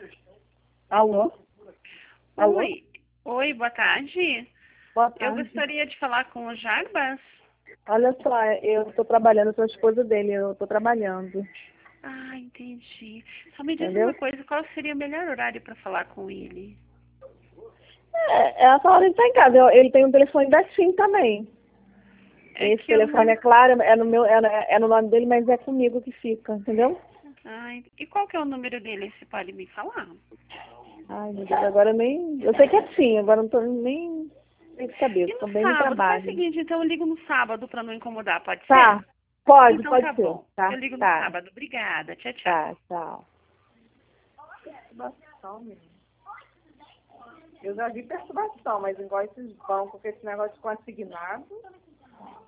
Alô? Alô? Oi. Oi, boa tarde. Boa Eu tarde. gostaria de falar com o Jarbas. Olha só, eu estou trabalhando, eu sou a esposa dele, eu estou trabalhando. Ah, entendi. Só me diz Entendeu? uma coisa, qual seria o melhor horário para falar com ele? Essa hora ele está em casa. Ele tem um telefone da TIM também. É Esse que eu telefone, não... é claro, é no meu, é no nome dele, mas é comigo que fica, entendeu? Ai, e qual que é o número dele? Você pode me falar? Ai, meu Deus, agora eu nem. Eu sei que é TIM, agora não estou nem de cabeça, E estou no bem no sábado? Faz o trabalho. seguinte, então eu ligo no sábado para não incomodar, pode ser? Tá, pode, Então pode tá ser. bom. Eu Tá, ligo no tá, sábado. Obrigada. Tchau, tá, tchau. tchau. Perturbação, menino. Eu já vi perturbação, mas igual esses bancos com esse negócio de consignado.